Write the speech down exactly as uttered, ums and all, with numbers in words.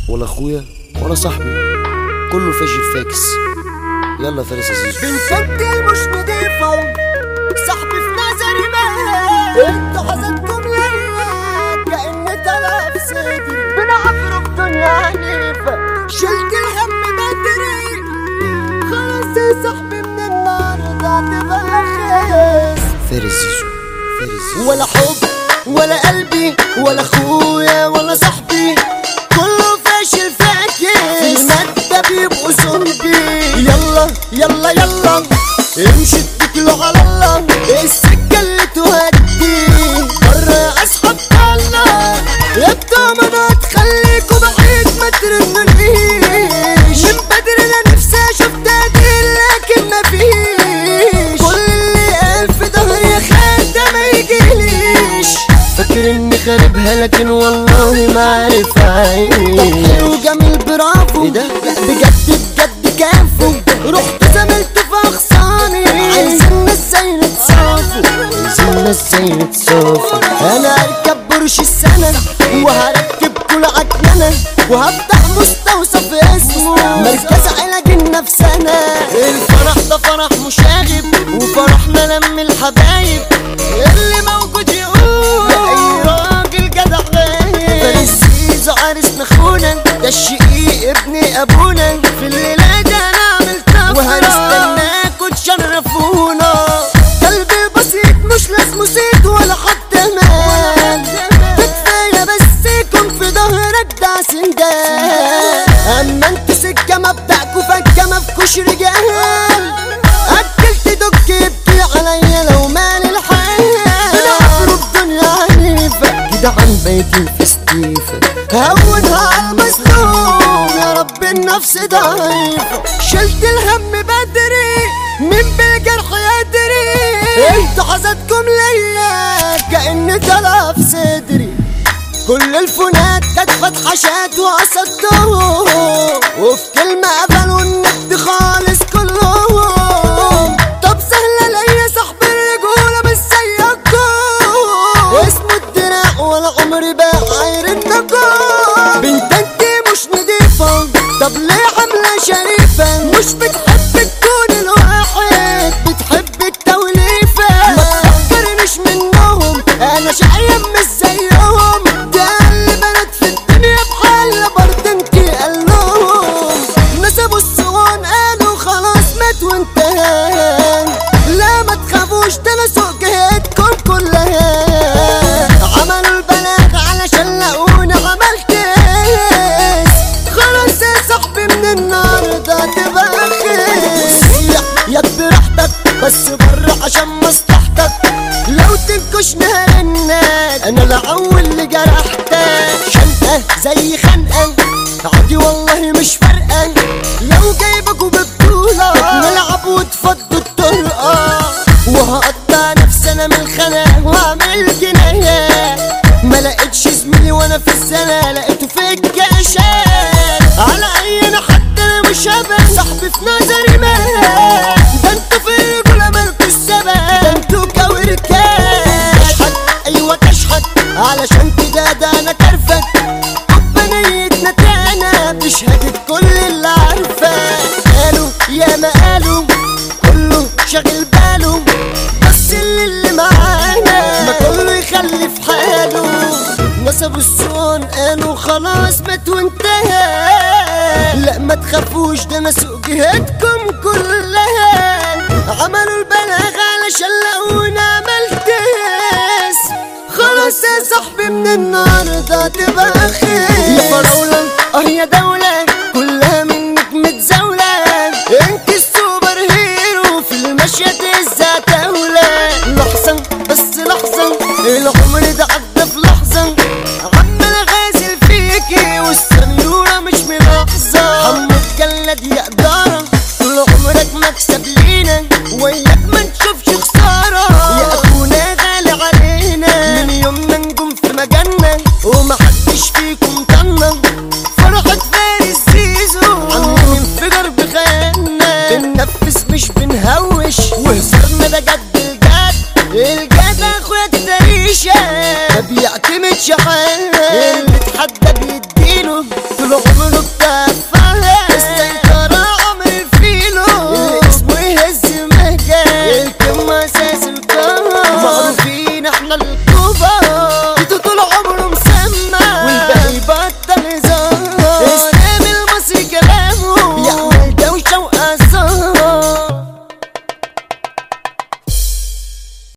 ولا اخويا ولا صاحبي، كله فاشل فاكس. يلا فارس يا زيزو. بنتي مش نضيفة، صاحبي في نظري مات، انتوا حسدتم ليا كأن تلف صدري، بنعفروا في دنيا عنيفة، شلت الهم بدري، خلاص يا صاحبي من النهارده هتبقى خاس. فارس زيزو، فارس زيزو. ولا حب ولا قلبي ولا اخويا ولا صاحبي، كله فاشل فاكس، في المادة بيبقوا زومبي. يلا يلا يلا امشي اتكلوا على الله، السكة اللي تودي برا اسحب الله، يبدو ما تخليكوا بعيد ما ترنونيش، من بدري انا نفسي اشوف تقدير لكن مفيش، كل اللي قال في ظهري يا خال ده ما يجيليش، فاكر اني خاربها لكن والله ما عارف اعيش. حلو جميل برافو، ايه ده؟ بجد بجد كافو، رحت زملت في اغصاني، عايزين الناس زي نتصافوا، عايزين الناس زي نتصافوا. انا هركب برش السنة وهركب كل عجننة، وهفتح مستوصف اسمه مركز علاج النفسانة. الفرح ده فرح مشاغب، وفرحنا لم الحبايب، اللي موجود يقول اي راجل جدع غايب. فارس زيزو عريسنا اخونا، ده الشقيق ابن ابونا، في الليلة دي هنعمل طفرة وهنستناكوا تشرفونا. قلبي بسيط مش لازمه زيت ولا حد مال، كفاية بس يكون في ظهرك ده سندال، اما انتوا سكة مبدأكوا فكة مفكوش رجال، اكلت دك يبكي عليا لو مال الحال، بنعفروا الدنيا عنيفة كده عن بيتي في ستيفة، هونها على المظلوم يا رب النفس ضعيفة، شلت الهم بدري من بالجرح يدري، انتوا حسدكم ليا كأن تلف صدري، كل الفنات كانت فتحشات وقصدتهم، وفي كلمة قفلوا النت خالص كلهم. طب سهلة ليا صاحب الرجولة مش زيكم، اسمه الدراع ولا عمري بقى غير النجوم. بنت انتي مش نضيفة، طب ليه عاملة شريفة، مش بتحب تكون الواحد، بتحب التوليفة، ما تفكرنيش منهم انا شقيان مش زيهم، ده اللي بنات في الدنيا بحالة برضه انتي قالهم، نسبوا الصوان قالوا خلاص مات وانتهى، لا ما تخافوش ده انا سوق جهتكم كلها، عملوا البلاغ علشان لقوني عملت ايه، خلاص يا صاحبي من النهارده هتبقى خير، يا براحتك بس بره عشان مصلحتك، لو تنكشني هرنك انا العول اللي جرحتك، شنقه زي خنقه عادي والله مش فارقه، لو جايبكوا ببطوله نلعب وتفضوا الطرقه، وهقطع نفسي انا من الخناق واعمل جنايه، ما لقيتش زميلي وانا في الزنا لقيته في الكاشات، على اي انا حتى انا مش هبقى صاحبي في نظري مات، ده انتوا في الرجوله مالكوا السبب، ده انتوا كاوركات، كشحت ايوه كشحت علشان كده ده انا كرفت، بنيتنا تانا بشهادة كل اللي عارفة، قالوا يا ما قالوا كله شاغل باله، بس اللي اللي معانا ما كله يخلي في حاله، نسبوا الصون قالوا خلاص مات وانتهى، لا ما تخافوش ده انا سوق جهتكم كلها، عملوا البلاغ علشان لقونا عملت ايه، خلاص يا صاحبي من النهارده تبقى خير، يا فراولة اه يا دولة كلها منك متزاولة، انت السوبر هيرو في المشية تهزها دولة، لحظة بس لحظة العمر ده عدى في لحظة، عمال غازل فيكي والسنيورة مش ملاحظة، حمو الجلد يا إدارة طول عمرك مكسب لينا، وياك ما نشوفش خسارة، يا أخونا غالي علينا، من يومنا نجوم في مجالنا ومحدش فيكم طنا،